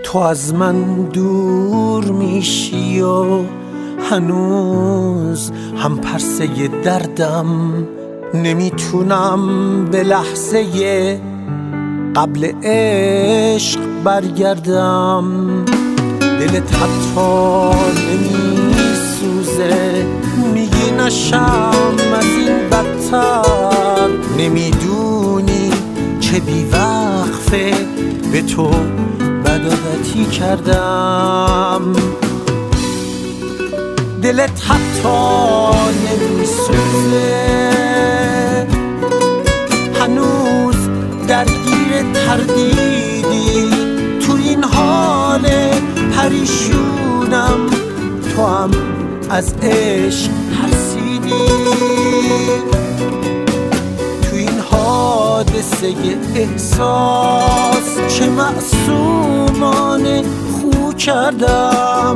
تو از من دور میشی و هنوز هم پرسه دردم نمیتونم به لحظه قبل عشق برگردم. دلت حتی نمیسوزه، میگی نشم از این بدتر، نمیدونی چه بیوقفه به تو بدعادتی کردم. دلت حتی نمیسوزه، هنوز درگیر تردیدی، تو این حال پریشونم تو هم از عشق ترسیدی. تو این حادثه احساس چه معصومانه خو کردم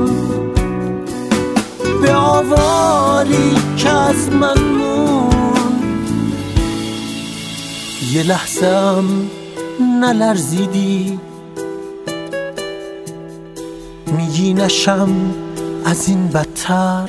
به آواری که از من مون. یه لحظم نلرزیدی، میگی نشم از این بدتر،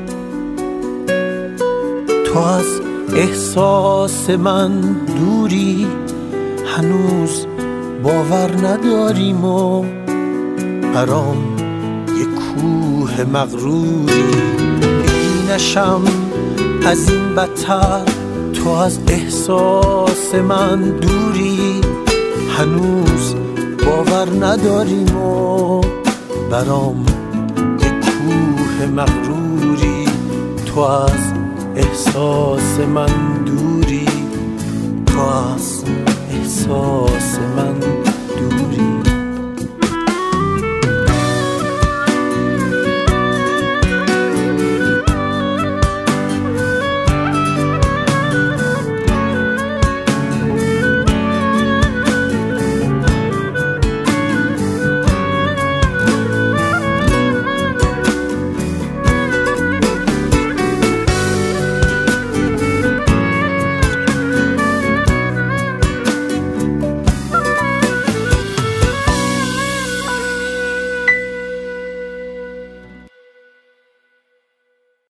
تو از احساس من دوری، هنوز باور نداریم و برام یه کوه مغروری. میگی نشم از این بدتر، تو از احساس من دوری، هنوز باور نداریم و برام یه کوه مغروری. تو از احساس من دوری، تو از